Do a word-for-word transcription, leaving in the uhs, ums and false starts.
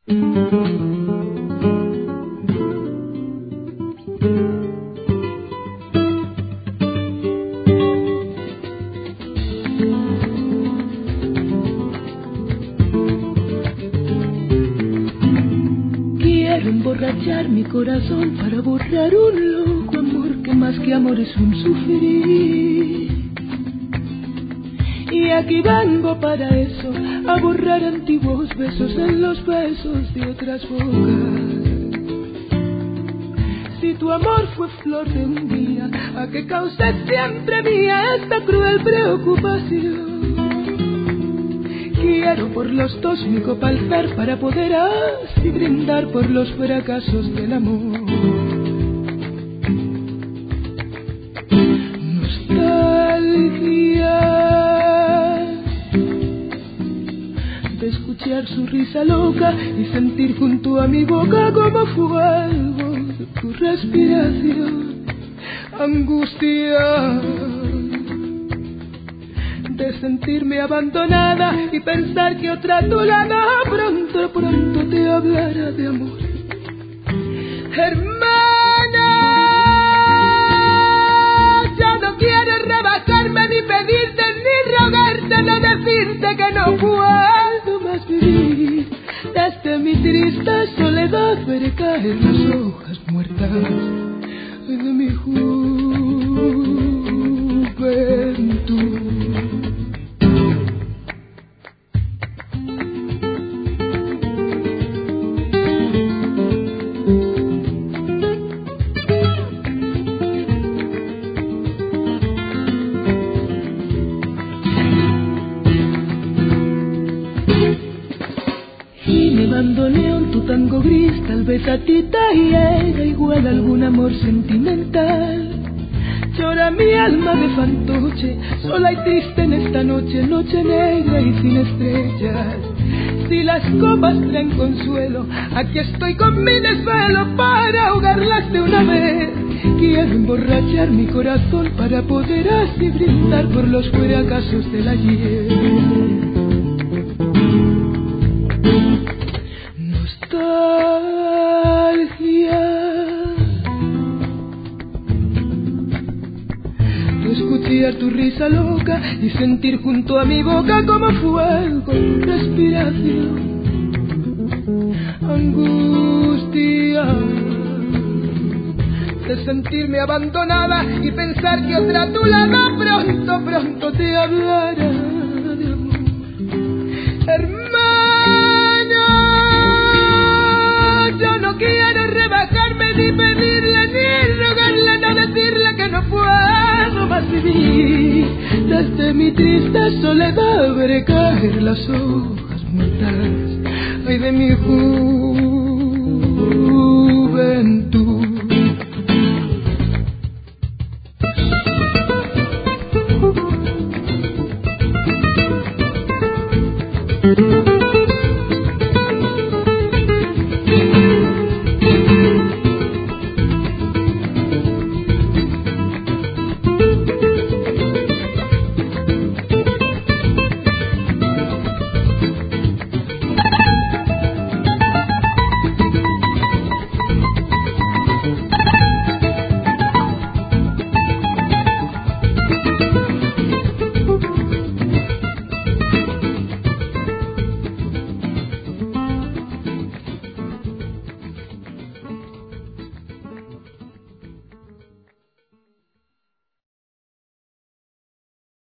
Quiero emborrachar mi corazón para borrar un loco amor que más que amor es un sufrir. Y aquí vengo para eso, a borrar antiguos besos en los besos de otras bocas. Si tu amor fue flor de un día, a que causé siempre mía esta cruel preocupación. Quiero por los dos mi copa alzar para poder así brindar por los fracasos del amor. Nostalgia de escuchar su risa loca y sentir junto a mi boca como fuego tu respiración. Angustia de sentirme abandonada y pensar que otra a tu lado pronto, pronto te hablará de amor. Hermana, ya no quiero rebajarme ni pedirte ni rogarte ni decirte que no puedo más vivir. Desde mi triste soledad veré caer las hojas muertas de mi juventud. Bandoneón, tu tango gris, tal vez a ti te hiera igual algún amor sentimental. Llora mi alma de fantoche, sola y triste en esta noche, noche negra y sin estrellas. Si las copas traen consuelo, aquí estoy con mi desvelo para ahogarlas de una vez. Quiero emborrachar mi corazón para poder así brindar por los fracasos del ayer. Nostalgia de escuchar tu risa loca y sentir junto a mi boca como fuego tu respiración. Angustia de sentirme abandonada y pensar que otra a tu lado pronto, pronto te hablará de amor. Hermana, yo no quiero rebajarme ni pedirle ni rogarle ni decirle que no puedo más vivir. Desde mi triste soledad veré caer las hojas muertas ay de mi juventud.